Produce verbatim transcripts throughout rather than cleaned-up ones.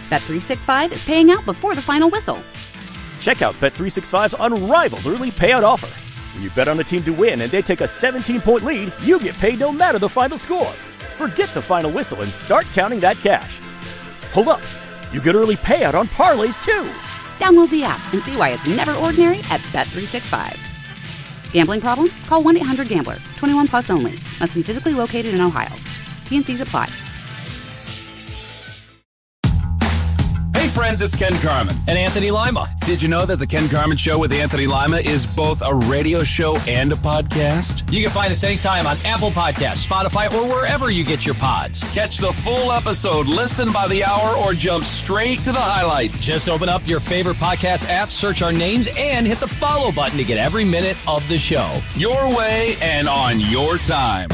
Bet three sixty-five is paying out before the final whistle. Check out Bet three sixty-five's unrivaled early payout offer. When you bet on a team to win and they take a seventeen-point lead, you get paid no matter the final score. Forget the final whistle and start counting that cash. Hold up. You get early payout on parlays, too. Download the app and see why it's never ordinary at Bet three sixty-five. Gambling problem? Call one eight hundred gambler. twenty-one plus only. Must be physically located in Ohio. T N Cs apply. Hey friends, it's Ken Carman. And Anthony Lima. Did you know that the Ken Carman Show with Anthony Lima is both a radio show and a podcast? You can find us anytime on Apple Podcasts, Spotify, or wherever you get your pods. Catch the full episode, listen by the hour, or jump straight to the highlights. Just open up your favorite podcast app, search our names, and hit the follow button to get every minute of the show. Your way and on your time.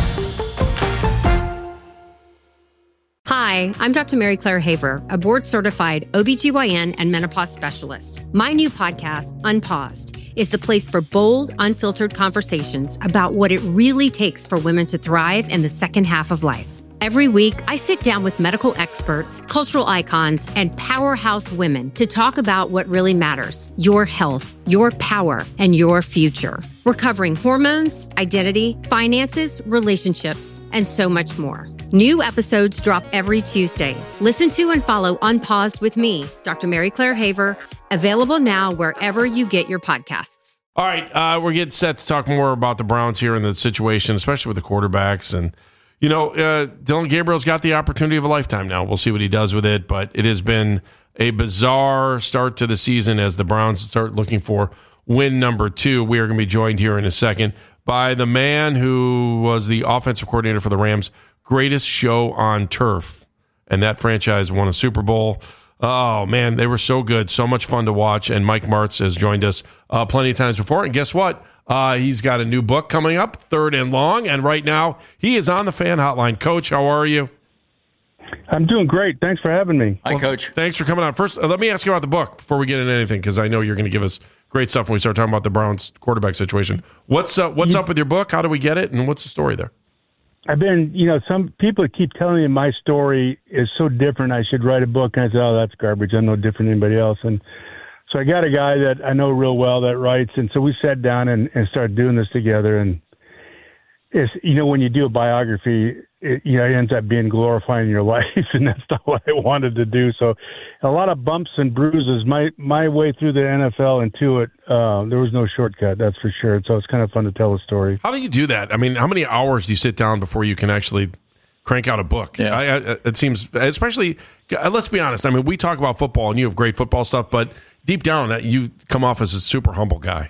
Hi, I'm Doctor Mary Claire Haver, a board-certified O B G Y N and menopause specialist. My new podcast, Unpaused, is the place for bold, unfiltered conversations about what it really takes for women to thrive in the second half of life. Every week, I sit down with medical experts, cultural icons, and powerhouse women to talk about what really matters: your health, your power, and your future. We're covering hormones, identity, finances, relationships, and so much more. New episodes drop every Tuesday. Listen to and follow Unpaused with me, Doctor Mary Claire Haver, available now wherever you get your podcasts. All right, uh, we're getting set to talk more about the Browns here and the situation, especially with the quarterbacks. And, you know, uh, Dylan Gabriel's got the opportunity of a lifetime now. We'll see what he does with it, but it has been a bizarre start to the season as the Browns start looking for win number two. We are going to be joined here in a second by the man who was the offensive coordinator for the Rams' greatest show on turf, and that franchise won a Super Bowl. Oh, man, they were so good, so much fun to watch, and Mike Martz has joined us uh, plenty of times before, and guess what? Uh, he's got a new book coming up, Third and Long, and right now he is on the Fan Hotline. Coach, how are you? I'm doing great. Thanks for having me. Hi, well, Coach. Thanks for coming on. First, uh, let me ask you about the book before we get into anything, because I know you're going to give us great stuff when we start talking about the Browns quarterback situation. What's, uh, what's you- up with your book? How do we get it, and what's the story there? I've been, you know, some people keep telling me my story is so different. I should write a book. And I said, oh, that's garbage. I'm no different than anybody else. And so I got a guy that I know real well that writes. And so we sat down and, and started doing this together. And it's, you know, when you do a biography, it, you know, it ends up being glorifying your life. And that's not what I wanted to do. So a lot of bumps and bruises. My, my way through the N F L and to it, uh, there was no shortcut, that's for sure. So it's kind of fun to tell a story. How do you do that? I mean, how many hours do you sit down before you can actually crank out a book? Yeah. I, I, it seems, especially, let's be honest. I mean, we talk about football and you have great football stuff, but deep down, you come off as a super humble guy.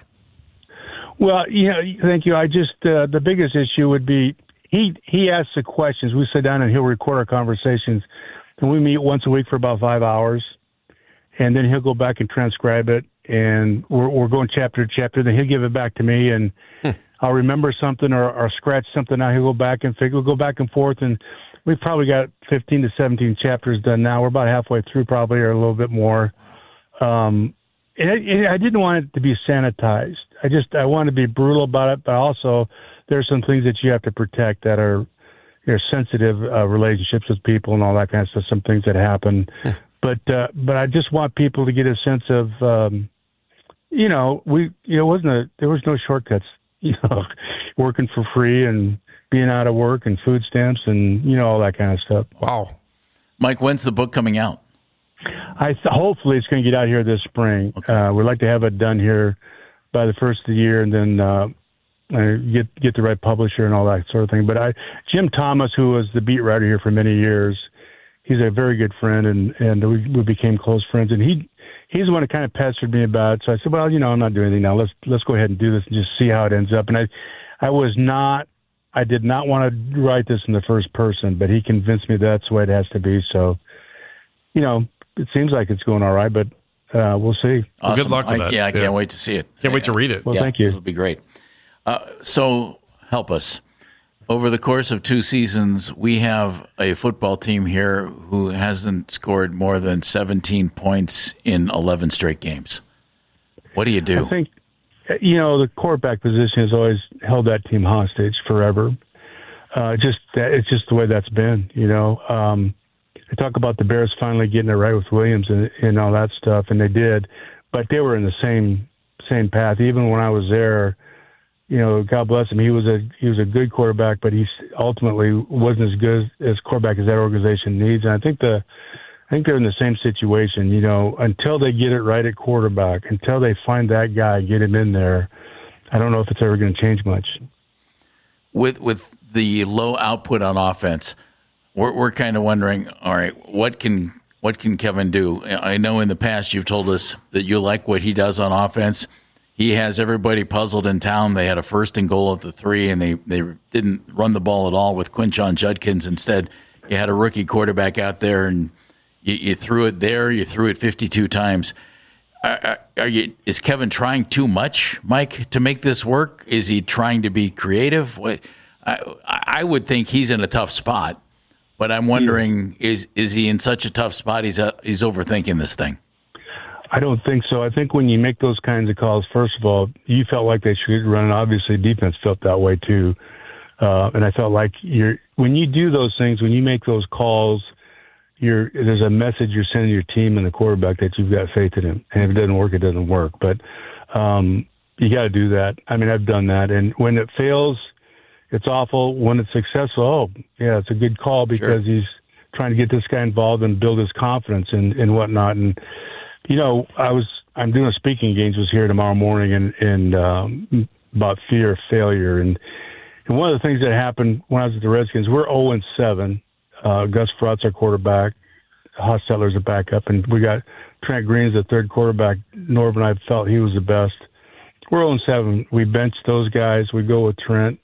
Well, you know, thank you. I just, uh, the biggest issue would be he, he asks the questions. We sit down and he'll record our conversations, and we meet once a week for about five hours. And then he'll go back and transcribe it, and we're, we're going chapter to chapter. Then he'll give it back to me, and hmm. I'll remember something or, or scratch something out. He'll go back and figure. We'll go back and forth, and we've probably got fifteen to seventeen chapters done now. We're about halfway through, probably, or a little bit more. Um, and it, it, I didn't want it to be sanitized. I just I want to be brutal about it, but also there's some things that you have to protect that are, you know, sensitive uh, relationships with people and all that kind of stuff. Some things that happen. Hmm. But uh, but I just want people to get a sense of, um, you know, we you know wasn't a, there was no shortcuts, you know, working for free and being out of work and food stamps and, you know, all that kind of stuff. Wow, Mike, when's the book coming out? I th- hopefully it's going to get out here this spring. Okay. Uh, we'd like to have it done here by the first of the year, and then uh, uh, get get the right publisher and all that sort of thing. But I, Jim Thomas, who was the beat writer here for many years. He's a very good friend, and, and we, we became close friends. And he he's the one who kind of pestered me about it. So I said, well, you know, I'm not doing anything now. Let's let's go ahead and do this and just see how it ends up. And I I was not, I did not want to write this in the first person, but he convinced me that's the way it has to be. So, you know, it seems like it's going all right, but uh, we'll see. Awesome. Well, good luck with I, that. Yeah, I can't yeah. wait to see it. Can't wait to read it. Well, yeah, thank you. It'll be great. Uh, so help us. Over the course of two seasons, we have a football team here who hasn't scored more than seventeen points in eleven straight games. What do you do? I think, you know, the quarterback position has always held that team hostage forever. Uh, just It's just the way that's been, you know. Um, they talk about the Bears finally getting it right with Williams and, and all that stuff, and they did. But they were in the same same path. Even when I was there, you know, God bless him, he was a he was a good quarterback, but he ultimately wasn't as good as quarterback as that organization needs. And I think the I think they're in the same situation. You know, until they get it right at quarterback, until they find that guy, get him in there, I don't know if it's ever going to change much. With with the low output on offense, we're we're kind of wondering, all right, what can what can Kevin do? I know in the past you've told us that you like what he does on offense. He has everybody puzzled in town. They had a first and goal at the three, and they, they didn't run the ball at all with Quinshon Judkins. Instead, you had a rookie quarterback out there, and you, you threw it there. You threw it fifty-two times. Are, are you? Is Kevin trying too much, Mike, to make this work? Is he trying to be creative? What, I, I would think he's in a tough spot, but I'm wondering, yeah. is is he in such a tough spot he's uh, he's overthinking this thing? I don't think so. I think when you make those kinds of calls, first of all, you felt like they should run. Obviously, defense felt that way too, uh, and I felt like you're when you do those things, when you make those calls, you're there's a message you're sending your team and the quarterback that you've got faith in him. And if it doesn't work, it doesn't work. But um, you got to do that. I mean, I've done that, and when it fails, it's awful. When it's successful, oh yeah, it's a good call because sure. he's trying to get this guy involved and build his confidence and, and whatnot. And you know, I was I'm doing a speaking engagements here tomorrow morning, and and um, about fear of failure. And and one of the things that happened when I was at the Redskins, we're oh and seven. Uh, Gus Frerott's our quarterback. Hostetler's a backup, and we got Trent Green as the third quarterback. Norv and I felt he was the best. We're oh and seven. We benched those guys. We go with Trent.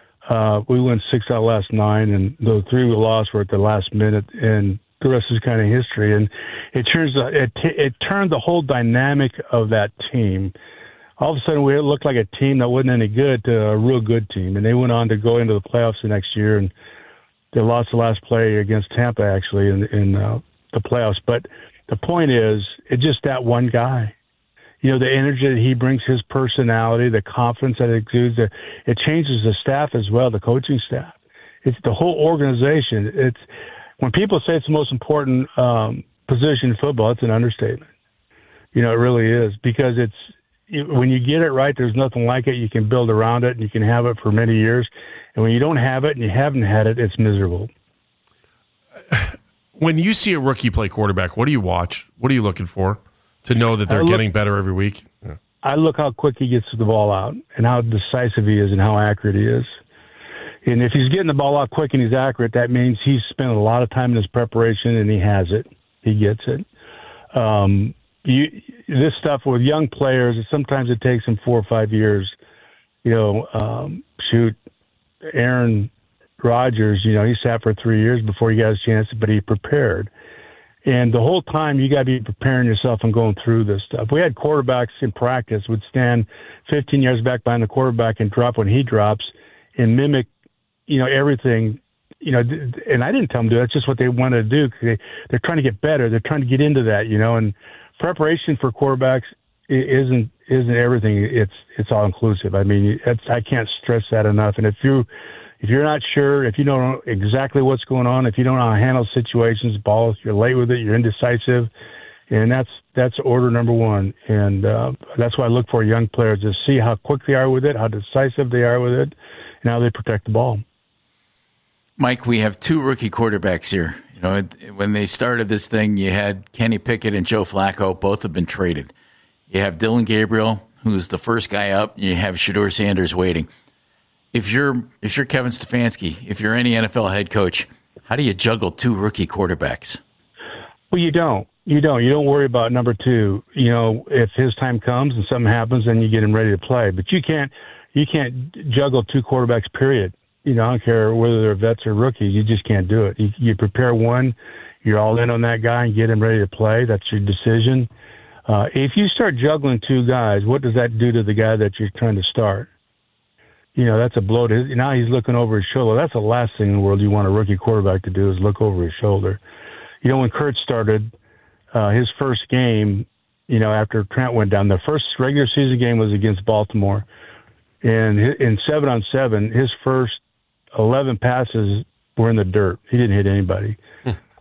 Uh, we won six out of the last nine, and the three we lost were at the last minute, and the rest is kind of history. And it turns it, it turned the whole dynamic of that team. All of a sudden, we looked like a team that wasn't any good to a real good team, and they went on to go into the playoffs the next year, and they lost the last play against Tampa, actually, in, in uh, the playoffs. But the point is, it's just that one guy. You know, the energy that he brings, his personality, the confidence that it exudes, it changes the staff as well, the coaching staff. It's the whole organization. It's when people say it's the most important um, position in football, it's an understatement. You know, it really is, because it's when you get it right, there's nothing like it. You can build around it, and you can have it for many years. And when you don't have it and you haven't had it, it's miserable. When you see a rookie play quarterback, what do you watch? What are you looking for to know that they're look, getting better every week? Yeah. I look how quick he gets the ball out and how decisive he is and how accurate he is. And if he's getting the ball out quick and he's accurate, that means he's spent a lot of time in his preparation and he has it. He gets it. Um, you, this stuff with young players, sometimes it takes them four or five years. You know, um, shoot, Aaron Rodgers, you know, he sat for three years before he got his chance, but he prepared. And the whole time you got to be preparing yourself and going through this stuff. We had quarterbacks in practice would stand fifteen yards back behind the quarterback and drop when he drops and mimic, you know, everything, you know, and I didn't tell them to do that. That's just what they wanted to do because they, they're trying to get better. They're trying to get into that, you know, and preparation for quarterbacks isn't isn't everything. It's it's all inclusive. I mean, it's, I can't stress that enough. And if you if you're not sure, if you don't know exactly what's going on, if you don't know how to handle situations, balls, you're late with it, you're indecisive, and that's that's order number one. And uh, that's why I look for young players to see how quick they are with it, how decisive they are with it, and how they protect the ball. Mike, we have two rookie quarterbacks here. You know, when they started this thing, you had Kenny Pickett and Joe Flacco. Both have been traded. You have Dillon Gabriel, who's the first guy up, and you have Shedeur Sanders waiting. If you're if you're Kevin Stefanski, if you're any N F L head coach, how do you juggle two rookie quarterbacks? Well, you don't. You don't. You don't worry about number two. You know, if his time comes and something happens, then you get him ready to play. But you can't you can't juggle two quarterbacks, period. You know, I don't care whether they're vets or rookies. You just can't do it. You, you prepare one, you're all in on that guy and get him ready to play. That's your decision. Uh, if you start juggling two guys, what does that do to the guy that you're trying to start? You know, that's a blow to his, now he's looking over his shoulder. That's the last thing in the world you want a rookie quarterback to do is look over his shoulder. You know, when Kurt started uh, his first game, you know, after Trent went down, the first regular season game was against Baltimore. And in seven on seven, his first eleven passes were in the dirt. He didn't hit anybody. Hmm.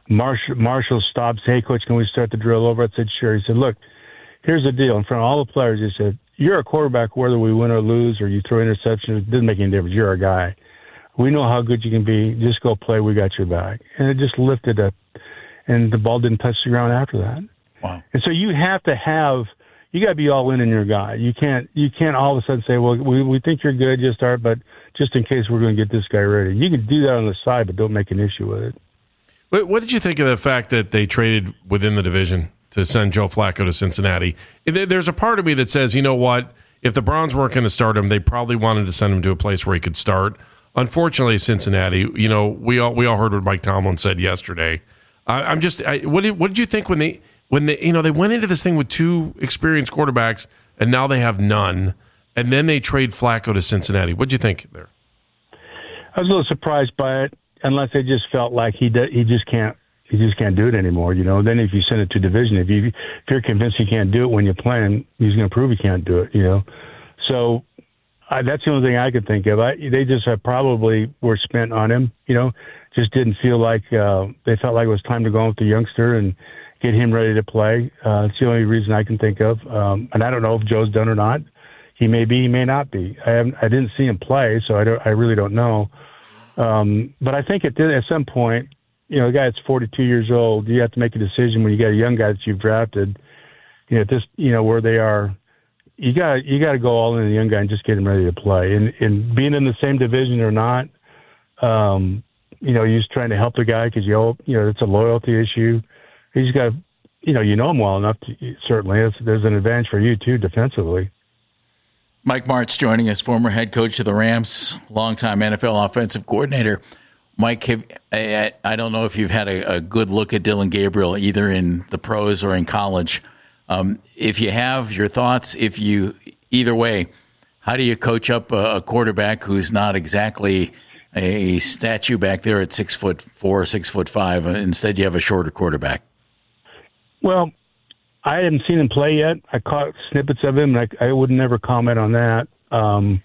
Marshall, Marshall stops. Hey, coach, can we start the drill over? I said, sure. He said, look, here's the deal. In front of all the players, he said, you're a quarterback whether we win or lose or you throw interceptions. It doesn't make any difference. You're our guy. We know how good you can be. Just go play. We got your back. And it just lifted up, and the ball didn't touch the ground after that. Wow. And so you have to have – you got to be all in in your guy. You can't you can't all of a sudden say, well, we, we think you're good, just start, but just in case we're going to get this guy ready. You can do that on the side, but don't make an issue with it. What did you think of the fact that they traded within the division to send Joe Flacco to Cincinnati? There's a part of me that says, you know what, if the Browns weren't going to start him, they probably wanted to send him to a place where he could start. Unfortunately, Cincinnati, you know, we all we all heard what Mike Tomlin said yesterday. I, I'm just, I, what did what did you think when they when they you know they went into this thing with two experienced quarterbacks and now they have none, and then they trade Flacco to Cincinnati? What did you think there? I was a little surprised by it, unless they just felt like he de- he just can't he just can't do it anymore. You know, then if you send it to division, if you if you're convinced he can't do it when you're playing, he's going to prove he can't do it. You know, so. I, that's the only thing I could think of. I, they just have probably were spent on him, you know, just didn't feel like uh, they felt like it was time to go with the youngster and get him ready to play. Uh, it's the only reason I can think of. Um, and I don't know if Joe's done or not. He may be, he may not be. I haven't, I didn't see him play, so I don't, I really don't know. Um, but I think at, at some point, you know, a guy that's forty-two years old, you have to make a decision when you got a young guy that you've drafted, you know, this, you know, where they are. You got you got to go all in the young guy and just get him ready to play. And, and being in the same division or not, um, you know, you're just trying to help the guy because you you know it's a loyalty issue. He's got, you know, you know him well enough. To, certainly, it's, there's an advantage for you too defensively. Mike Martz joining us, former head coach of the Rams, longtime N F L offensive coordinator. Mike, have, I, I don't know if you've had a, a good look at Dillon Gabriel either in the pros or in college. Um, if you have your thoughts, if you either way, how do you coach up a, a quarterback who's not exactly a statue back there at six foot four, six foot five? Instead, you have a shorter quarterback. Well, I haven't seen him play yet. I caught snippets of him, and I, I would never comment on that. Um,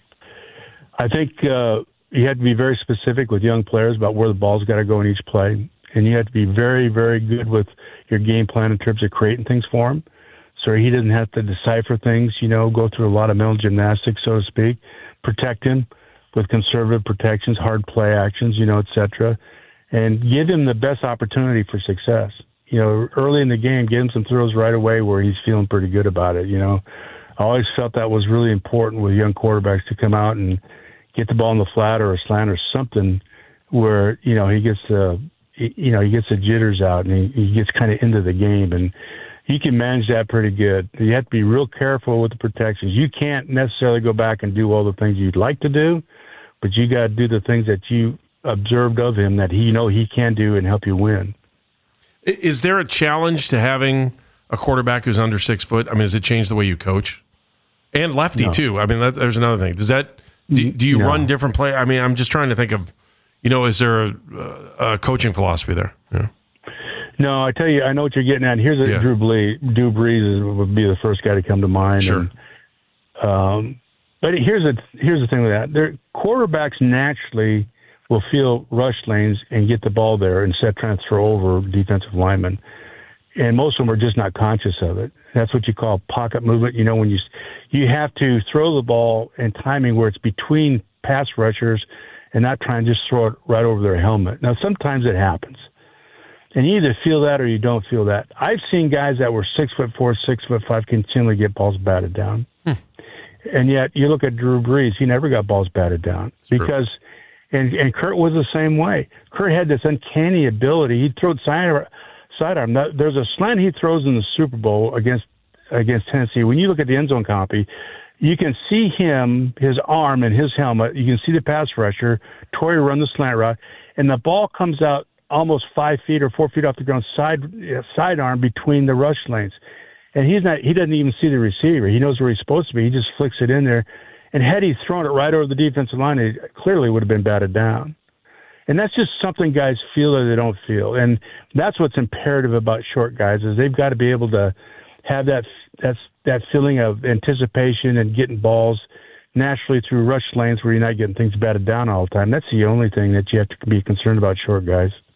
I think uh, you have to be very specific with young players about where the ball's got to go in each play, and you have to be very, very good with your game plan in terms of creating things for him. So he doesn't have to decipher things, you know, go through a lot of mental gymnastics, so to speak. Protect him with conservative protections, hard play actions, you know, et cetera, and give him the best opportunity for success. You know, early in the game, get him some throws right away where he's feeling pretty good about it, you know. I always felt that was really important with young quarterbacks to come out and get the ball in the flat or a slant or something where, you know, he gets the, you know, he gets the jitters out and he, he gets kind of into the game, and he can manage that pretty good. You have to be real careful with the protections. You can't necessarily go back and do all the things you'd like to do, but you got to do the things that you observed of him that he you know he can do and help you win. Is there a challenge to having a quarterback who's under six foot? I mean, does it change the way you coach? And lefty, no. too. I mean, that, there's another thing. Does that do, do you no. run different play? I mean, I'm just trying to think of, you know, is there a, a coaching philosophy there? Yeah. No, I tell you, I know what you're getting at. Here's a yeah. Drew Brees. Drew Brees would be the first guy to come to mind. Sure. And, um, but here's a here's the thing with that: their quarterbacks naturally will feel rush lanes and get the ball there instead of trying to throw over defensive linemen. And most of them are just not conscious of it. That's what you call pocket movement. You know, when you you have to throw the ball in timing where it's between pass rushers and not try and just throw it right over their helmet. Now, sometimes it happens. And you either feel that or you don't feel that. I've seen guys that were six foot four, six foot five continually get balls batted down. Hmm. And yet you look at Drew Brees, he never got balls batted down. It's because, and, and Kurt was the same way. Kurt had this uncanny ability. He'd throw side, sidearm. There's a slant he throws in the Super Bowl against against Tennessee. When you look at the end zone copy, you can see him, his arm and his helmet. You can see the pass rusher, Torrey run the slant route, and the ball comes out almost five feet or four feet off the ground, side uh, sidearm between the rush lanes, and he's not. He doesn't even see the receiver. He knows where he's supposed to be. He just flicks it in there, and had he thrown it right over the defensive line, it clearly would have been batted down. And that's just something guys feel or they don't feel, and that's what's imperative about short guys is they've got to be able to have that that's that feeling of anticipation and getting balls naturally through rush lanes where you're not getting things batted down all the time. That's the only thing that you have to be concerned about short guys.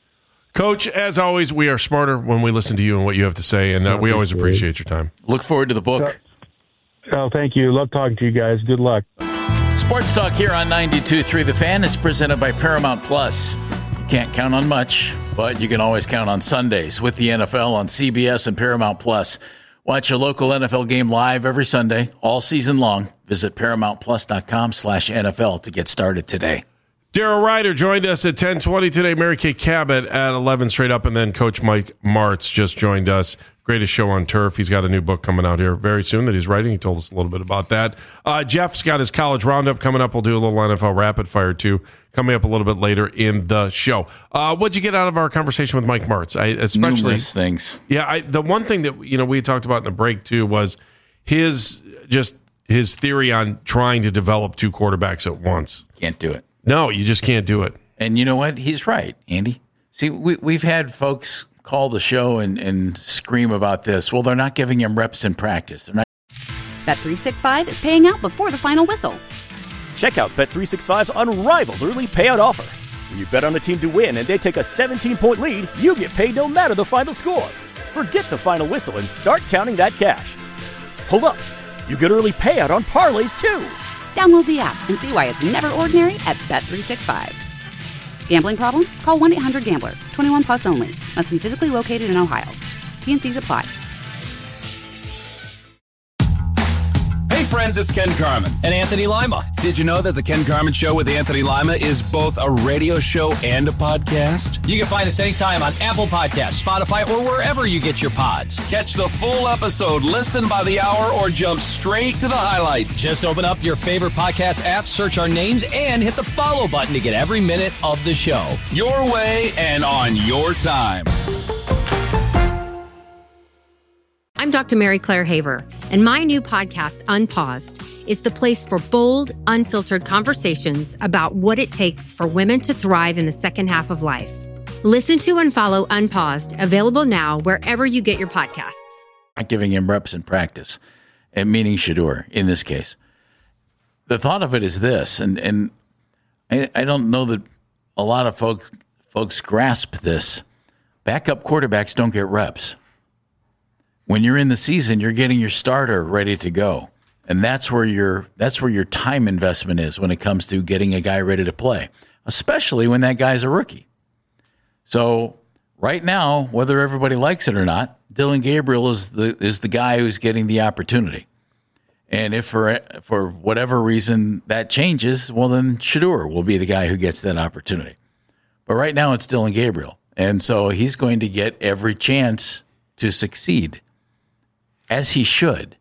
Coach, as always, we are smarter when we listen to you and what you have to say, and uh, we always appreciate your time. Look forward to the book. Oh, thank you. Love talking to you guys. Good luck. Sports Talk here on ninety-two point three The Fan is presented by Paramount Plus. You can't count on much, but you can always count on Sundays with the N F L on C B S and Paramount Plus. Watch your local N F L game live every Sunday, all season long. Visit ParamountPlus.com slash NFL to get started today. Daryl Ryder joined us at ten twenty today. Mary Kay Cabot at eleven straight up, and then Coach Mike Martz just joined us. Greatest show on turf. He's got a new book coming out here very soon that he's writing. He told us a little bit about that. Uh, Jeff's got his college roundup coming up. We'll do a little N F L rapid fire too, coming up a little bit later in the show. Uh, what'd you get out of our conversation with Mike Martz? I, especially Numerous things. Yeah, I, the one thing that you know we talked about in the break too was his just his theory on trying to develop two quarterbacks at once. Can't do it. No, you just can't do it. And you know what? He's right, Andy. See, we, we've had folks call the show and, and scream about this. Well, they're not giving him reps in practice. They're not. Bet three sixty-five is paying out before the final whistle. Check out Bet three sixty-five's unrivaled early payout offer. When you bet on a team to win and they take a seventeen-point lead, you get paid no matter the final score. Forget the final whistle and start counting that cash. Hold up. You get early payout on parlays, too. Download the app and see why it's never ordinary at Bet three sixty-five. Gambling problem? Call one eight hundred gambler. twenty-one plus only. Must be physically located in Ohio. T N Cs apply. Hey friends, it's Ken Carman. And Anthony Lima. Did you know that the Ken Carman Show with Anthony Lima is both a radio show and a podcast? You can find us anytime on Apple Podcasts, Spotify, or wherever you get your pods. Catch the full episode, listen by the hour, or jump straight to the highlights. Just open up your favorite podcast app, search our names, and hit the follow button to get every minute of the show. Your way and on your time. I'm Doctor Mary Claire Haver, and my new podcast, Unpaused, is the place for bold, unfiltered conversations about what it takes for women to thrive in the second half of life. Listen to and follow Unpaused, available now wherever you get your podcasts. Not giving him reps in practice, and meaning Shedeur in this case. The thought of it is this, and, and I, I don't know that a lot of folks, folks grasp this. Backup quarterbacks don't get reps. When you're in the season, you're getting your starter ready to go. And that's where your that's where your time investment is when it comes to getting a guy ready to play, especially when that guy's a rookie. So right now, whether everybody likes it or not, Dillon Gabriel is the is the guy who's getting the opportunity. And if for for whatever reason that changes, well, then Shedeur will be the guy who gets that opportunity. But right now it's Dillon Gabriel. And so he's going to get every chance to succeed. As he should.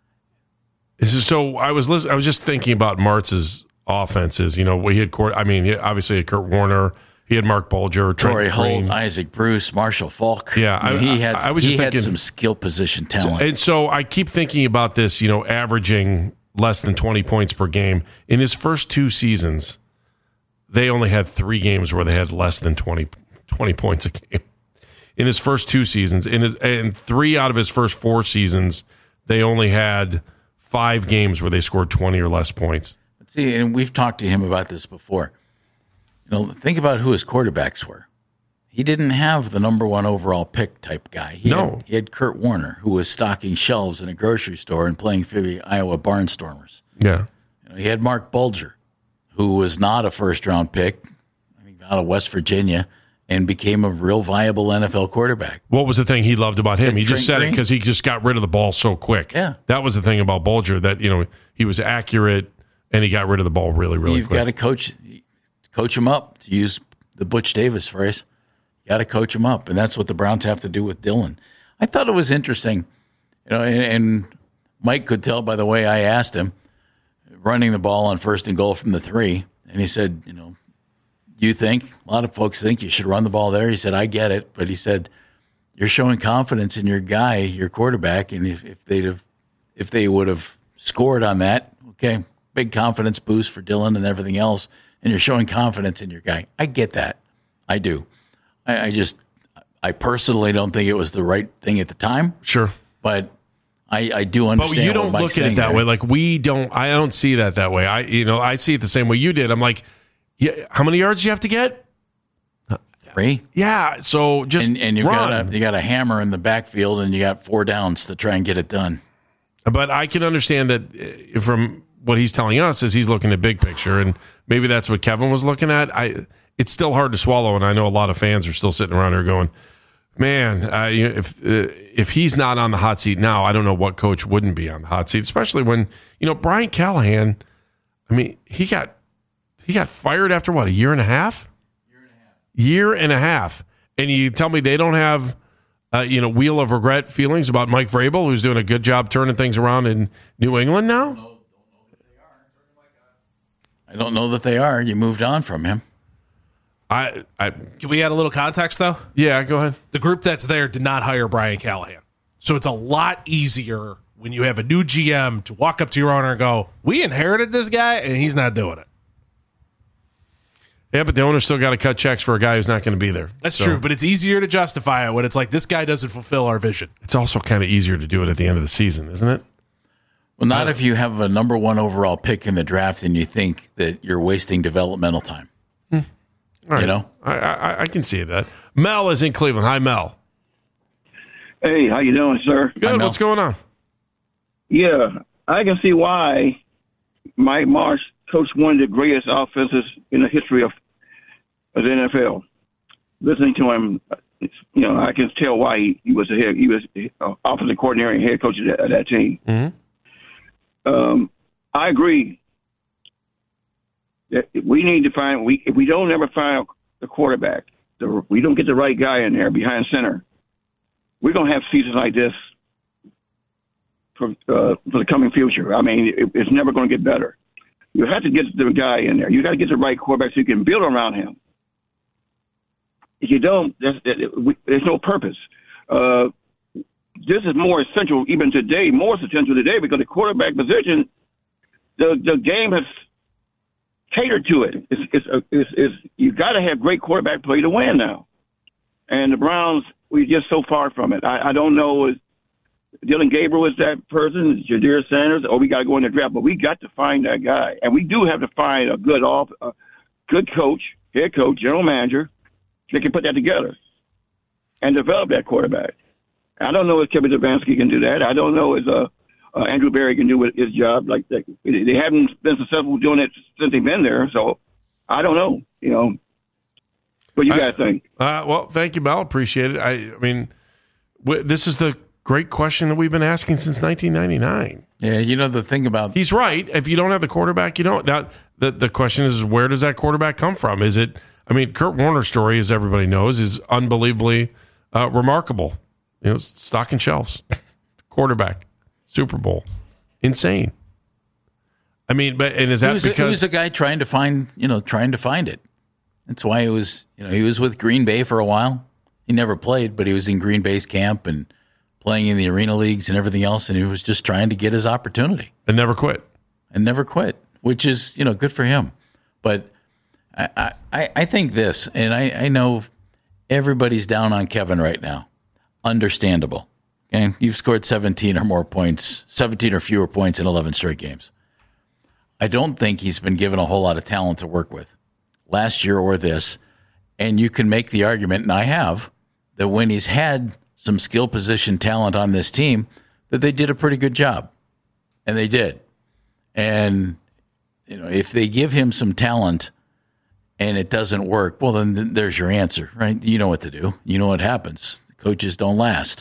So I was listening, I was just thinking about Martz's offenses. You know, we had Court. I mean, he obviously had Kurt Warner. He had Mark Bulger, Torrey Holt, Green. Isaac Bruce, Marshall Falk. Yeah, I mean, I, he had. I, I was he just had thinking, some skill position talent. And so I keep thinking about this. You know, averaging less than twenty points per game in his first two seasons. They only had three games where they had less than twenty, twenty points a game. In his first two seasons, in his and three out of his first four seasons, they only had five games where they scored twenty or less points. See, and we've talked to him about this before. You know, think about who his quarterbacks were. He didn't have the number one overall pick type guy. He no. Had, he had Kurt Warner, who was stocking shelves in a grocery store and playing for the Iowa Barnstormers. Yeah. You know, he had Mark Bulger, who was not a first-round pick, I think out of West Virginia, and became a real viable N F L quarterback. What was the thing he loved about him? The he just said green. it because he just got rid of the ball so quick. Yeah. That was the thing about Bulger, that, you know, he was accurate and he got rid of the ball really, really You've quick. got to coach coach him up, to use the Butch Davis phrase. You got to coach him up, and that's what the Browns have to do with Dillon. I thought it was interesting, you know, and, and Mike could tell by the way I asked him, running the ball on first and goal from the three, and he said, you know, you think, a lot of folks think you should run the ball there. He said, I get it. But he said, you're showing confidence in your guy, your quarterback. And if, if they'd have, if they would have scored on that, okay, big confidence boost for Dillon and everything else. And you're showing confidence in your guy. I get that. I do. I, I just, I personally don't think it was the right thing at the time. Sure. But I, I do understand. But you don't what look Mike's at it that there. way. Like we don't, I don't see that that way. I, you know, I see it the same way you did. I'm like, yeah, how many yards do you have to get? Three? Yeah, so just and, and you've run. got a, you got a hammer in the backfield, and you got four downs to try and get it done. But I can understand that uh, from what he's telling us is he's looking at big picture, and maybe that's what Kevin was looking at. I it's still hard to swallow, and I know a lot of fans are still sitting around here going, "Man, uh, you know, if uh, if he's not on the hot seat now, I don't know what coach wouldn't be on the hot seat." Especially when you know Brian Callahan. I mean, he got he got fired after what, a year and a half. Year and a half, and you tell me they don't have, uh, you know, wheel of regret feelings about Mike Vrabel, who's doing a good job turning things around in New England now? I don't know that they are. You moved on from him. I, I Can we add a little context, though? Yeah, go ahead. The group that's there did not hire Brian Callahan. So it's a lot easier when you have a new G M to walk up to your owner and go, we inherited this guy, and he's not doing it. Yeah, but the owner's still got to cut checks for a guy who's not going to be there. That's so. true, but it's easier to justify it when it's like, this guy doesn't fulfill our vision. It's also kind of easier to do it at the end of the season, isn't it? Well, not if you have a number one overall pick in the draft and you think that you're wasting developmental time. Hmm. Right. You know? I, I, I can see that. Mel is in Cleveland. Hi, Mel. Hey, how you doing, sir? Good. What's going on? Yeah, I can see why Mike Marsh coached one of the greatest offenses in the history of, of the N F L. Listening to him, it's, you know, I can tell why he, he was a head, he was uh, offensive coordinator and head coach of that, of that team. Mm-hmm. Um, I agree that we need to find we if we don't ever find the quarterback, the, we don't get the right guy in there behind center, we're gonna have seasons like this for uh, for the coming future. I mean, it, it's never going to get better. You have to get the guy in there. You got to get the right quarterback so you can build around him. If you don't, there's, there's no purpose. Uh, this is more essential even today, more essential today because the quarterback position, the the game has catered to it. It's, it's, it's, it's you got to have great quarterback play to win now. And the Browns, we're just so far from it. I, I don't know if Dylan Gabriel is that person, Jadir Sanders, or we got to go in the draft. But we got to find that guy, and we do have to find a good off, a good coach, head coach, general manager that can put that together and develop that quarterback. I don't know if Kevin Stefanski can do that. I don't know if uh, uh, Andrew Berry can do his job like that. They haven't been successful doing it since they've been there, so I don't know. You know, what do you guys I, think? Uh, well, thank you, Mel. Appreciate it. I, I mean, w- this is the great question that we've been asking since nineteen ninety-nine. Yeah, you know the thing about he's right. If you don't have the quarterback, you don't. Now the the question is, where does that quarterback come from? Is it? I mean, Kurt Warner's story, as everybody knows, is unbelievably uh, remarkable. You know, stocking shelves, quarterback, Super Bowl, insane. I mean, but and is that he was, because he was a guy trying to find you know trying to find it? That's why he was you know he was with Green Bay for a while. He never played, but he was in Green Bay's camp and playing in the arena leagues and everything else, and he was just trying to get his opportunity. And never quit. And never quit, which is, you know, good for him. But I I, I think this, and I, I know everybody's down on Kevin right now. Understandable. Okay? You've scored seventeen or more points, seventeen or fewer points in eleven straight games. I don't think he's been given a whole lot of talent to work with last year or this. And you can make the argument, and I have, that when he's had some skill position talent on this team, that they did a pretty good job. And they did. And, you know, if they give him some talent and it doesn't work, well, then there's your answer, right? You know what to do. You know what happens. Coaches don't last.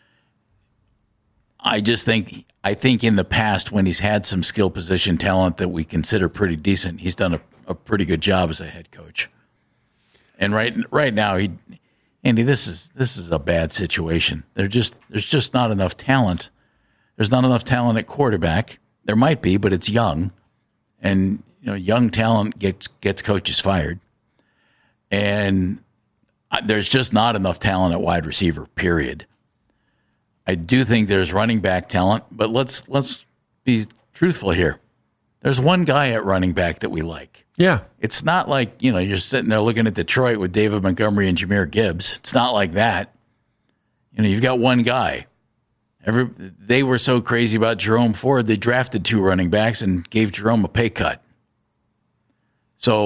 I just think, I think in the past when he's had some skill position talent that we consider pretty decent, he's done a, a pretty good job as a head coach. And right, right now, he, Andy, this is this is a bad situation. There just there's just not enough talent. There's not enough talent at quarterback. There might be, but it's young, and you know, young talent gets gets coaches fired. And there's just not enough talent at wide receiver. Period. I do think there's running back talent, but let's let's be truthful here. There's one guy at running back that we like. Yeah. It's not like, you know, you're sitting there looking at Detroit with David Montgomery and Jahmyr Gibbs. It's not like that. You know, you've got one guy. Every They were so crazy about Jerome Ford, they drafted two running backs and gave Jerome a pay cut. So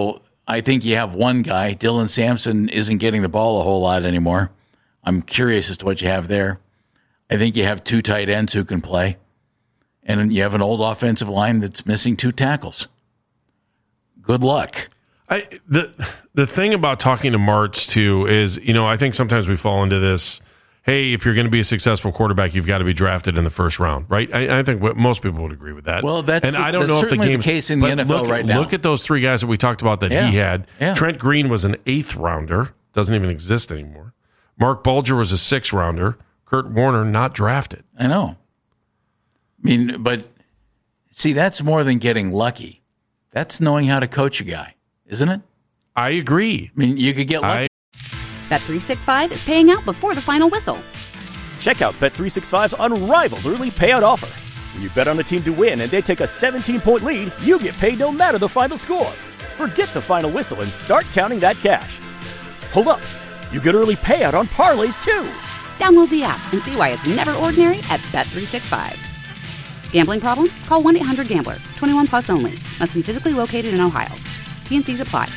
I think you have one guy. Dylan Sampson isn't getting the ball a whole lot anymore. I'm curious as to what you have there. I think you have two tight ends who can play. And you have an old offensive line that's missing two tackles. Good luck. I, the the thing about talking to Martz, too, is, you know, I think sometimes we fall into this, hey, if you're going to be a successful quarterback, you've got to be drafted in the first round, right? I, I think most people would agree with that. Well, that's, and the, I don't that's know if the, certainly game, the case in the N F L look, right now. Look at those three guys that we talked about that yeah. he had. Yeah. Trent Green was an eighth rounder. Doesn't even exist anymore. Mark Bulger was a sixth rounder. Kurt Warner, not drafted. I know. I mean, but see, that's more than getting lucky. That's knowing how to coach a guy, isn't it? I agree. I mean, you could get lucky. Bet three sixty-five is paying out before the final whistle. Check out Bet three sixty-five's unrivaled early payout offer. When you bet on a team to win and they take a seventeen-point lead, you get paid no matter the final score. Forget the final whistle and start counting that cash. Hold up. You get early payout on parlays, too. Download the app and see why it's never ordinary at Bet three sixty-five. Gambling problem? Call one eight hundred gambler. twenty-one plus only. Must be physically located in Ohio. T N Cs apply.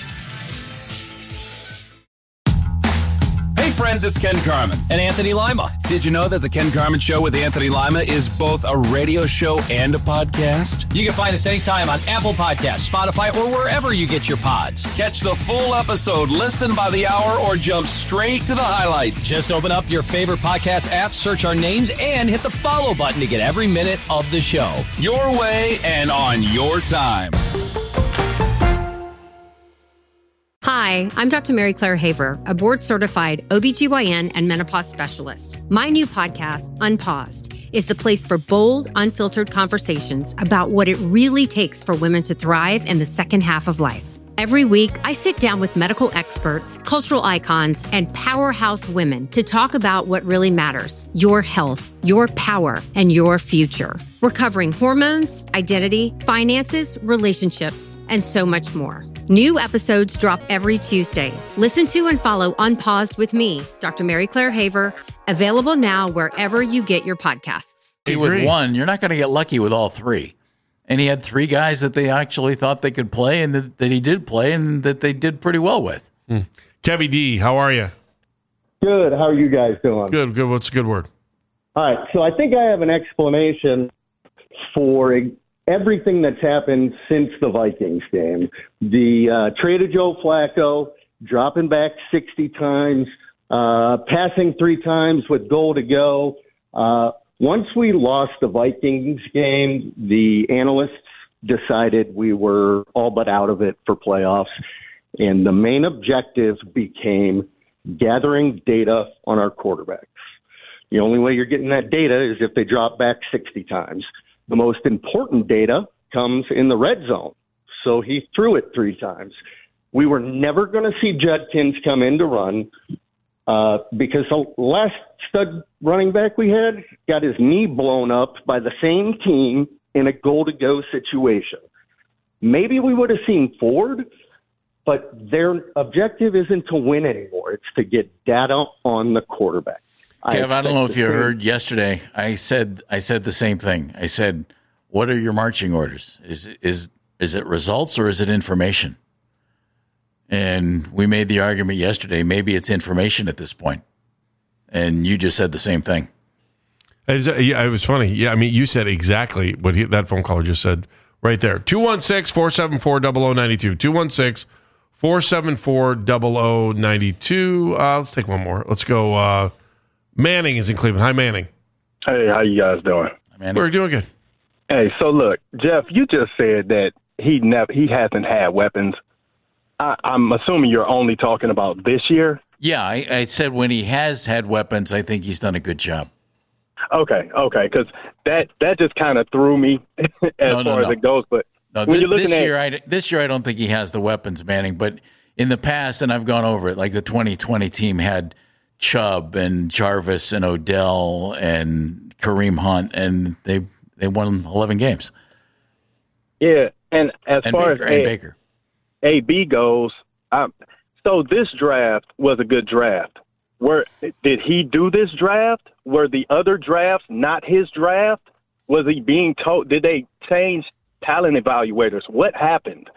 Hey friends, it's Ken Carman. And Anthony Lima. Did you know that the Ken Carman Show with Anthony Lima is both a radio show and a podcast? You can find us anytime on Apple Podcasts, Spotify, or wherever you get your pods. Catch the full episode, listen by the hour, or jump straight to the highlights. Just open up your favorite podcast app, search our names, and hit the follow button to get every minute of the show. Your way and on your time. Hi, I'm Doctor Mary Claire Haver, a board-certified O B G Y N and menopause specialist. My new podcast, Unpaused, is the place for bold, unfiltered conversations about what it really takes for women to thrive in the second half of life. Every week, I sit down with medical experts, cultural icons, and powerhouse women to talk about what really matters: your health, your power, and your future. We're covering hormones, identity, finances, relationships, and so much more. New episodes drop every Tuesday. Listen to and follow Unpaused with me, Doctor Mary Claire Haver, available now wherever you get your podcasts. With one, you're not going to get lucky with all three. And he had three guys that they actually thought they could play and that, that he did play and that they did pretty well with. Hmm. Kevy D, how are you? Good. How are you guys doing? Good, good. What's a good word? All right. So I think I have an explanation for everything that's happened since the Vikings game. The uh, trade of Joe Flacco, dropping back sixty times, uh, passing three times with goal to go. Uh, once we lost the Vikings game, the analysts decided we were all but out of it for playoffs. And the main objective became gathering data on our quarterbacks. The only way you're getting that data is if they drop back sixty times. The most important data comes in the red zone. So he threw it three times. We were never going to see Judkins come in to run uh, because the last stud running back we had got his knee blown up by the same team in a goal-to-go situation. Maybe we would have seen Ford, but their objective isn't to win anymore. It's to get data on the quarterback. Kev, I, I don't know if you heard yesterday. I said I said the same thing. I said, "What are your marching orders? Is is is it results or is it information?" And we made the argument yesterday. Maybe it's information at this point. And you just said the same thing. It was, yeah, it was funny. Yeah, I mean, you said exactly what he, that phone caller just said right there. two one six, four seven four, zero zero nine two. two one six, four seven four, zero zero nine two. Uh, let's take one more. Let's go. Uh, Manning is in Cleveland. Hi, Manning. Hey, how you guys doing? Manning. We're doing good. Hey, so look, Jeff, you just said that he never he hasn't had weapons. I, I'm assuming you're only talking about this year. Yeah, I, I said when he has had weapons, I think he's done a good job. Okay, okay, because that that just kind of threw me as no, no, far no. as it goes. But no, when th- you're looking this at year, I, this year I don't think he has the weapons, Manning. But in the past, and I've gone over it, like the twenty twenty team had Chubb and Jarvis and Odell and Kareem Hunt, and they they won eleven games. Yeah, and as and far Baker, as and A, Baker. A B goes, um, so this draft was a good draft. Where did he do this draft? Were the other drafts not his draft? Was he being told? Did they change talent evaluators? What happened?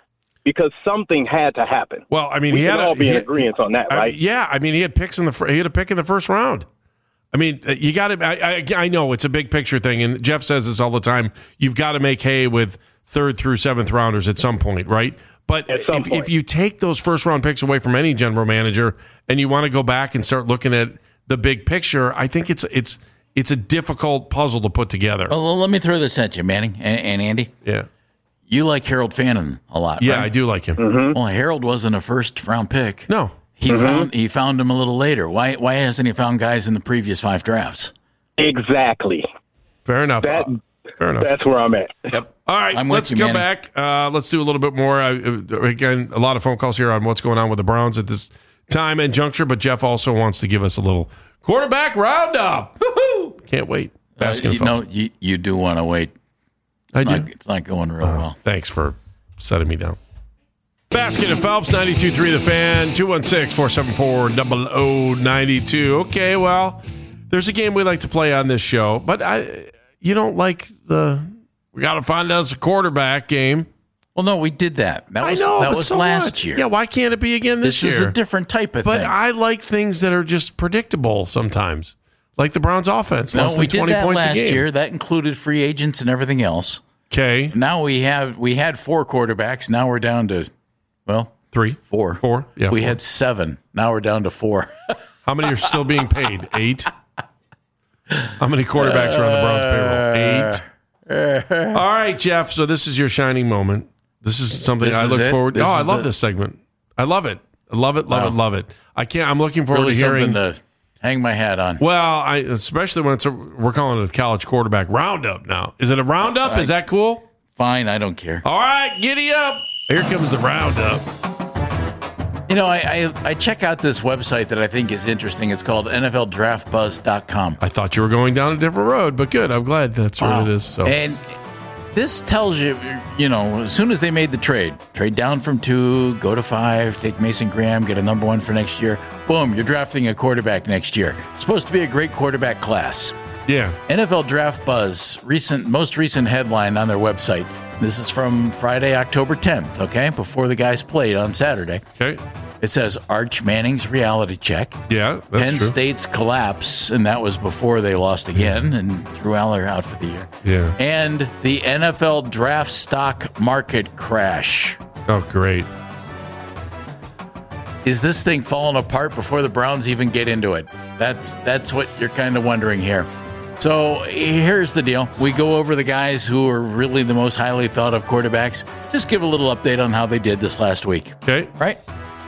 because something had to happen. Well, I mean, we he can had all a, be he, in agreement on that, I, right? Yeah, I mean, he had picks in the fir- he had a pick in the first round. I mean, you got to. I, I, I know it's a big picture thing, and Jeff says this all the time. You've got to make hay with third through seventh rounders at some point, right? But if, point. if you take those first round picks away from any general manager, and you want to go back and start looking at the big picture, I think it's it's it's a difficult puzzle to put together. Well, let me throw this at you, Manning and, and Andy. Yeah, you like Harold Fannin a lot, yeah, right? I do like him. Mm-hmm. Well, Harold wasn't a first round pick. No, he mm-hmm. found he found him a little later. Why why hasn't he found guys in the previous five drafts? Exactly. Fair enough. That, uh, fair enough. That's where I'm at. Yep. All right, I'm let's you, go Manning. back. Uh, let's do a little bit more. Uh, again, a lot of phone calls here on what's going on with the Browns at this time and juncture, but Jeff also wants to give us a little quarterback roundup. Woo-hoo! Can't wait. Uh, you know, you, you do want to wait. It's I not, do. It's not going real Uh, well. Thanks for setting me down. Basket and Phelps, ninety-two point three The Fan, two one six, four seven four, zero zero nine two. Okay, well, there's a game we like to play on this show, but I, you don't like the, we got to find us a quarterback game. Well, no, we did that. That was I know, that but was so last what? year. Yeah, why can't it be again this, This year? is a different type of But thing. I like things that are just predictable sometimes, like the Browns' offense. No, less than we did twenty that points last a game. year. That included free agents and everything else. Okay, Now we have we had four quarterbacks. Now we're down to, well, three, four, four. Yeah, we four. had seven. Now we're down to four. How many are still being paid? Eight. How many quarterbacks are on the Browns payroll? Eight. All right, Jeff. So this is your shining moment. This is something This I is look it? forward. This Oh, I is love the- this segment. I love it. I love it. Love Wow. it. Love it. I can't. I'm looking forward Really to hearing. something to hang my hat on. Well, I especially when it's a, we're calling it a college quarterback roundup now. Is it a roundup? I- Is that cool? Fine, I don't care. All right, giddy up. Here comes the roundup. You know, I, I I check out this website that I think is interesting. It's called N F L Draft Buzz dot com. I thought you were going down a different road, but good. I'm glad that's what Wow. it is. So And this tells you, you know, as soon as they made the trade, trade down from two, go to five, take Mason Graham, get a number one for next year. Boom, you're drafting a quarterback next year. It's supposed to be a great quarterback class. yeah, N F L Draft Buzz, recent, most recent headline on their website. This is from Friday, October tenth, okay, before the guys played on Saturday. okay, It says Arch Manning's reality check. yeah, that's Penn true. State's collapse, and that was before they lost again, and Drew Aller out for the year. Yeah. And the N F L draft stock market crash. Oh, great. Is this thing falling apart before the Browns even get into it? That's that's what you're kind of wondering here. So here's the deal. We go over the guys who are really the most highly thought of quarterbacks. Just give a little update on how they did this last week. Okay. Right?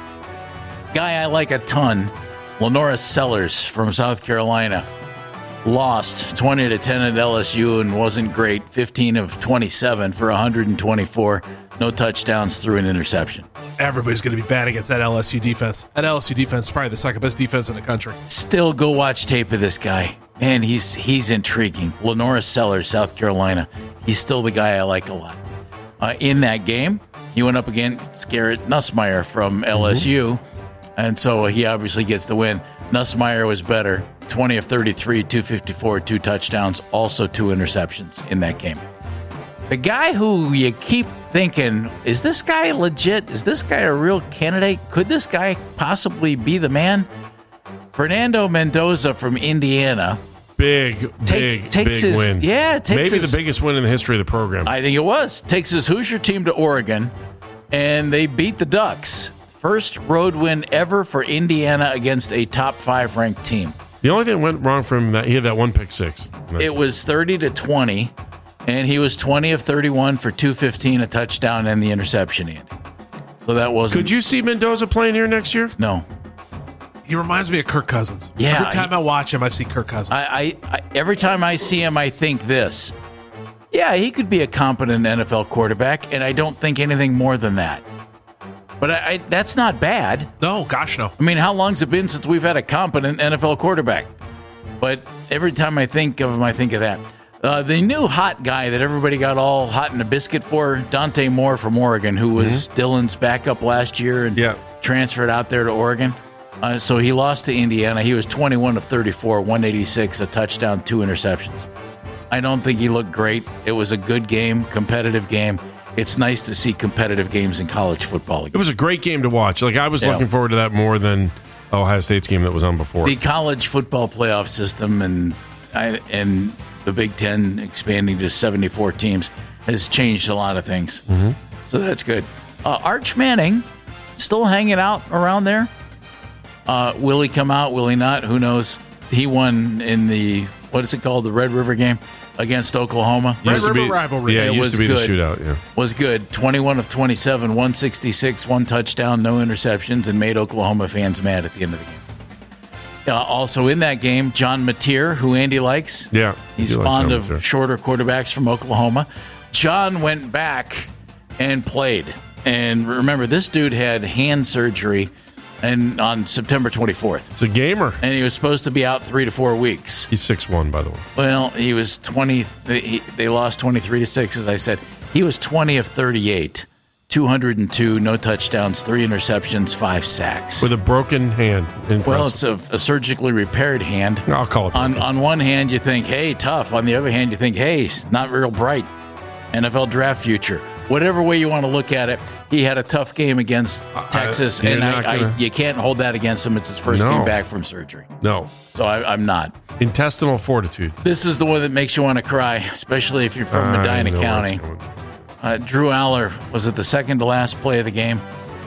Guy I like a ton, Lenora Sellers from South Carolina. Lost twenty to ten at L S U and wasn't great. fifteen of twenty-seven for one hundred twenty-four. No touchdowns, through an interception. Everybody's going to be bad against that L S U defense. That L S U defense is probably the second best defense in the country. Still go watch tape of this guy. Man, he's he's intriguing. Lenora Sellers, South Carolina. He's still the guy I like a lot. Uh, in that game, he went up against Garrett Nussmeier from L S U, and so he obviously gets the win. Nussmeier was better. twenty of thirty-three, two fifty-four, two touchdowns, also two interceptions in that game. The guy who you keep thinking, is this guy legit? Is this guy a real candidate? Could this guy possibly be the man? Fernando Mendoza from Indiana. Big, Takes- big, takes big his- win. yeah, takes Maybe his- the biggest win in the history of the program. I think it was. Takes his Hoosier team to Oregon, and they beat the Ducks. First road win ever for Indiana against a top five ranked team. the only thing that went wrong for him, that he had that one pick six. It was thirty to twenty, and he was twenty of thirty-one for two fifteen, a touchdown, and the interception, Andy. So that wasn't. Could you see Mendoza playing here next year? No. He reminds me of Kirk Cousins. Yeah, Every time he- I watch him, I see Kirk Cousins. I, I, I every time I see him, I think this. Yeah, he could be a competent N F L quarterback, and I don't think anything more than that. But I, I, that's not bad. no, gosh, no. I mean, how long's it been since we've had a competent N F L quarterback? But every time I think of him, I think of that. Uh, the new hot guy that everybody got all hot in a biscuit for, Dante Moore from Oregon, who was Dylan's backup last year and Yeah. transferred out there to Oregon. Uh, so he lost to Indiana. He was twenty-one of thirty-four, one eighty-six, a touchdown, two interceptions. I don't think he looked great. It was a good game, competitive game. it's nice to see competitive games in college football again. It was a great game to watch. Like I was Yeah. looking forward to that more than Ohio State's game that was on before. The college football playoff system and I, and the Big Ten expanding to seventy-four teams has changed a lot of things. Mm-hmm. So that's good. Uh, Arch Manning still hanging out around there. Uh, will he come out? Will he not? Who knows? He won in the, what is it called? The Red River game against Oklahoma. Red Used to River be- rivalry. Yeah, It it used was to be good. the shootout. Yeah. Was good. twenty-one of twenty-seven, one sixty-six, one touchdown, no interceptions, and made Oklahoma fans mad at the end of the game. Uh, also in that game, John Mateer, who Andy likes. Yeah, He's you like fond John of Mateer. shorter quarterbacks from Oklahoma. John went back and played. And remember, this dude had hand surgery and on September twenty-fourth. It's a gamer. And he was supposed to be out three to four weeks. He's six one, by the way. Well, he was twenty. They, they lost twenty-three to six, as I said. He was twenty of thirty-eight, two hundred two, no touchdowns, three interceptions, five sacks. With a broken hand. Impressive. Well, it's a, a surgically repaired hand. I'll call it On, broken. on one hand, you think, hey, tough. On the other hand, you think, hey, not real bright. N F L draft future. Whatever way you want to look at it, he had a tough game against Texas, you're and not I, gonna- I, you can't hold that against him. It's his first No. game back from surgery. No. So I, I'm not. Intestinal fortitude. This is the one that makes you want to cry, especially if you're from I Medina know County. what's going- Uh, Drew Aller was at the second to last play of the game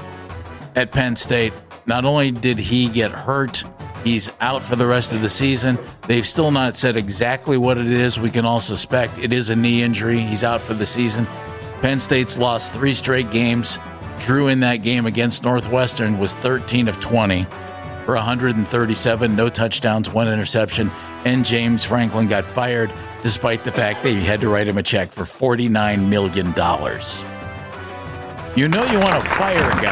at Penn State. Not only did he get hurt, he's out for the rest of the season. They've still not said exactly what it is. We can all suspect it is a knee injury. He's out for the season. Penn State's lost three straight games. Drew in that game against Northwestern was thirteen of twenty for one hundred thirty-seven, no touchdowns, one interception, and James Franklin got fired despite the fact that he had to write him a check for forty-nine million dollars. You know you want to fire a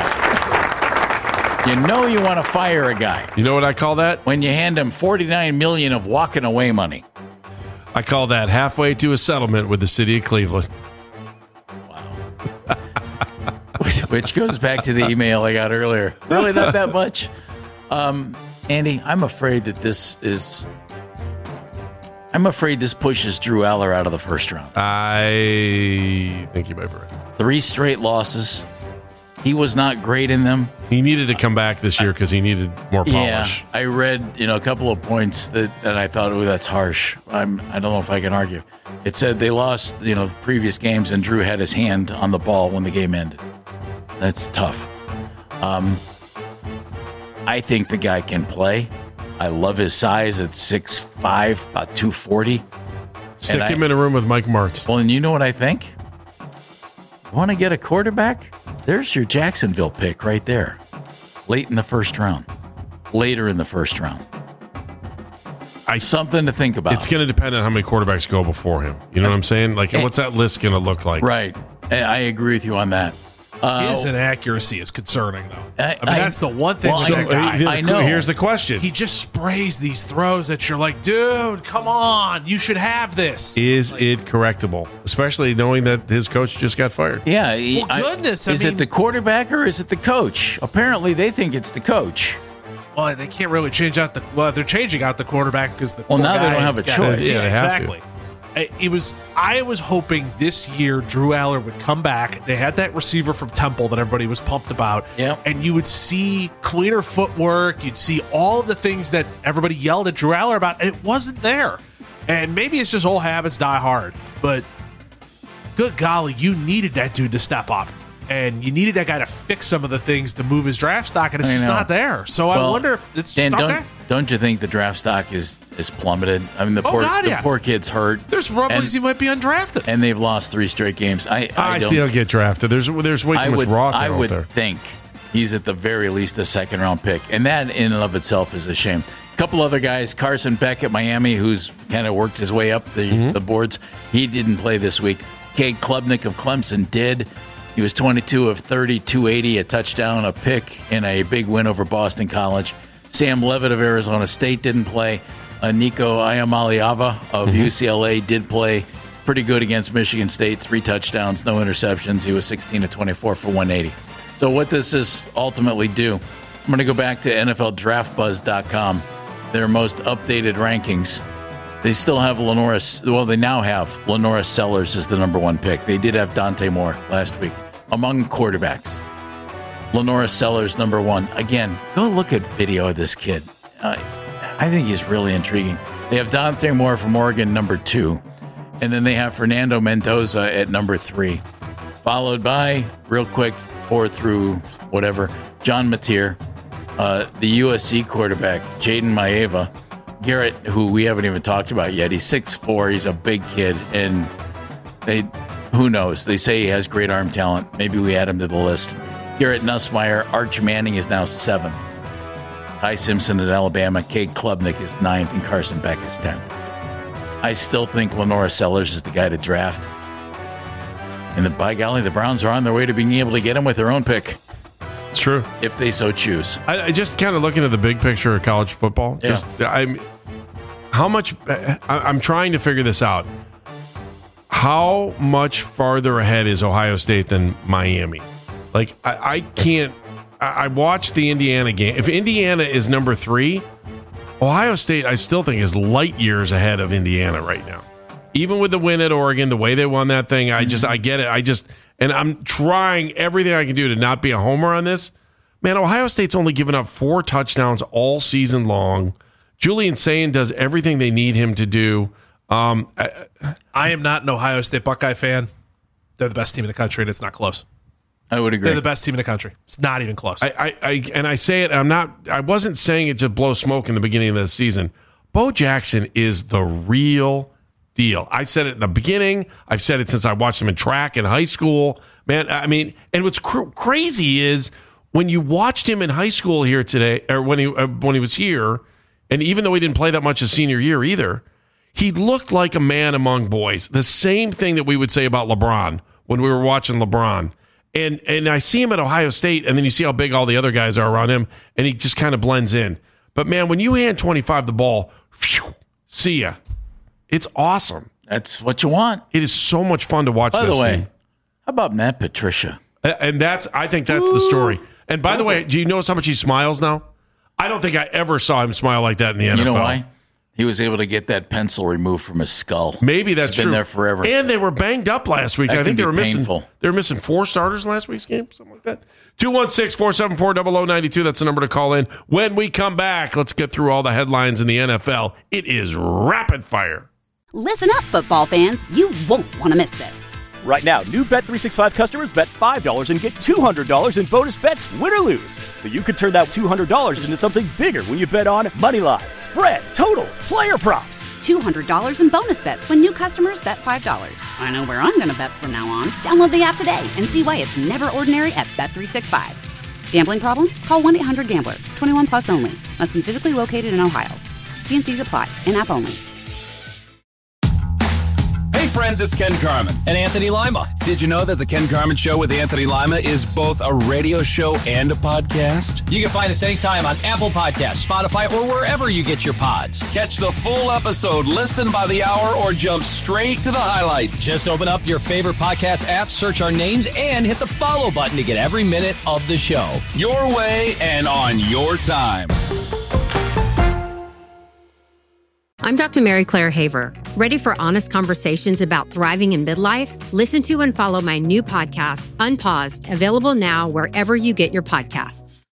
guy. You know you want to fire a guy. You know what I call that? When you hand him forty-nine million dollars of walking away money. I call that halfway to a settlement with the city of Cleveland. Which, which goes back to the email I got earlier. Really not that much. Um, Andy, I'm afraid that this is... I'm afraid this pushes Drew Aller out of the first round. I think you might be right. Three straight losses. He was not great in them. He needed to come back this year because he needed more polish. Yeah, I read you know a couple of points that, that I thought, oh, that's harsh. I'm I don't know if I can argue. It said they lost you know the previous games and Drew had his hand on the ball when the game ended. That's tough. Um, I think the guy can play. I love his size at six five, about two forty. Stick And him I- in a room with Mike Martz. Well, and you know what I think? Want to get a quarterback? There's your Jacksonville pick right there. Late in the first round. Later in the first round. I, Something to think about. It's going to depend on how many quarterbacks go before him. You know what I'm saying? Like, Eh. what's that list going to look like? Right. I I agree with you on that. Uh, His inaccuracy is concerning, though. I- I, mean, I- that's the one thing well, with I- that guy. Here- I know. Here's the question. He just sprays these throws that you're like, dude, come on. You should have this. Is it correctable? Especially knowing that his coach just got fired. Yeah. he- Well, goodness, I is mean- it the quarterback or is it the coach? Apparently, they think it's the coach. Well, they can't really change out the. Well, they're changing out the quarterback because the. Well, poor now they guy don't have has a got- choice. Yeah, they have to. exactly. I- It was. I was hoping this year Drew Aller would come back. They had that receiver from Temple that everybody was pumped about. Yep. And you would see cleaner footwork. You'd see all of the things that everybody yelled at Drew Aller about, and it wasn't there. And maybe it's just old habits die hard, but good golly, you needed that dude to step up. And you needed that guy to fix some of the things to move his draft stock, and it's I just know. not there. So I Well, wonder if it's Dan, just not don't, there. don't you think the draft stock is, is plummeted? I mean, the Oh, poor God, the yeah. poor kid's hurt. There's rumblings and, he might be undrafted. and they've lost three straight games. I, I, I don't. think he'll get drafted. There's there's way too I much would, raw I talent would there. think he's at the very least a second round pick, and that in and of itself is a shame. A couple other guys, Carson Beck at Miami, who's kind of worked his way up the, Mm-hmm. the boards. He didn't play this week. Cade Klubnik of Clemson did. He was twenty-two of thirty, two eighty, a touchdown, a pick, in a big win over Boston College. Sam Levitt of Arizona State didn't play. Uh, Nico Iamaleava of Mm-hmm. U C L A did play. Pretty good against Michigan State. Three touchdowns, no interceptions. He was sixteen of twenty-four for one eighty. So what does this ultimately do? I'm going to go back to N F L Draft Buzz dot com, their most updated rankings. They still have Lenora. Well, they now have Lenora Sellers as the number one pick. They did have Dante Moore last week among quarterbacks. Lenora Sellers, number one. Again, go look at video of this kid. Uh, I think he's really intriguing. They have Dante Moore from Oregon, number two. And then they have Fernando Mendoza at number three. Followed by, real quick, four through whatever, John Mateer, uh, the U S C quarterback, Jaden Maeva. Garrett, who we haven't even talked about yet, he's six foot four, he's a big kid, and they, who knows, they say he has great arm talent. Maybe we add him to the list. Garrett Nussmeier, Arch Manning is now seventh. Ty Simpson at Alabama, Cade Klubnik is ninth, and Carson Beck is tenth. I still think Lenora Sellers is the guy to draft. And the, by golly, the Browns are on their way to being able to get him with their own pick. It's true. If they so choose. I, I just kind of looking at the big picture of college football. Yeah. Just I'm how much I, I'm trying to figure this out. How much farther ahead is Ohio State than Miami? Like I, I can't. I, I watched the Indiana game. If Indiana is number three, Ohio State I still think is light years ahead of Indiana right now. Even with the win at Oregon, the way they won that thing, I just I get it. I just. And I'm trying everything I can do to not be a homer on this. Man, Ohio State's only given up four touchdowns all season long. Julian Sayin does everything they need him to do. Um, I, I am not an Ohio State Buckeye fan. They're the best team in the country, and it's not close. I would agree. They're the best team in the country. It's not even close. I, I, I and I say it. I'm not. I wasn't saying it to blow smoke in the beginning of the season. Bo Jackson is the real deal. I said it in the beginning. I've said it since I watched him in track in high school. Man, I mean, and what's cr- crazy is when you watched him in high school here today, or when he uh, when he was here, and even though he didn't play that much his senior year either, he looked like a man among boys. The same thing that we would say about LeBron when we were watching LeBron. And and I see him at Ohio State, and then you see how big all the other guys are around him, and he just kind of blends in. But man, when you hand twenty-five the ball, phew, see ya. It's awesome. That's what you want. It is so much fun to watch. By this the way, team. how about Matt Patricia? And that's I think that's Ooh. the story. And by the way, do you notice how much he smiles now? I don't think I ever saw him smile like that in the N F L. You know why? He was able to get that pencil removed from his skull. Maybe that's it's been true. there forever. And they were banged up last week. That I think they were painful. missing. They were missing four starters last week's game, something like that. two one six, four seven four, zero zero nine two. That's the number to call in. When we come back, let's get through all the headlines in the N F L. It is rapid fire. Listen up, football fans. You won't want to miss this. Right now, new Bet three sixty-five customers bet five dollars and get two hundred dollars in bonus bets, win or lose. So you could turn that two hundred dollars into something bigger when you bet on moneyline, spread, totals, player props. two hundred dollars in bonus bets when new customers bet five dollars. I know where I'm going to bet from now on. Download the app today and see why it's never ordinary at Bet three sixty-five. Gambling problem? Call one eight hundred gambler. twenty-one plus only. Must be physically located in Ohio. T and C's apply. In-app only. Hey friends, it's Ken Carman and Anthony Lima. Did you know that the Ken Carman Show with Anthony Lima is both a radio show and a podcast? You can find us anytime on Apple Podcasts, Spotify, or wherever you get your pods. Catch the full episode, listen by the hour, or jump straight to the highlights. Just open up your favorite podcast app, search our names, and hit the follow button to get every minute of the show. Your way and on your time. I'm Doctor Mary Claire Haver. Ready for honest conversations about thriving in midlife? Listen to and follow my new podcast, Unpaused, available now wherever you get your podcasts.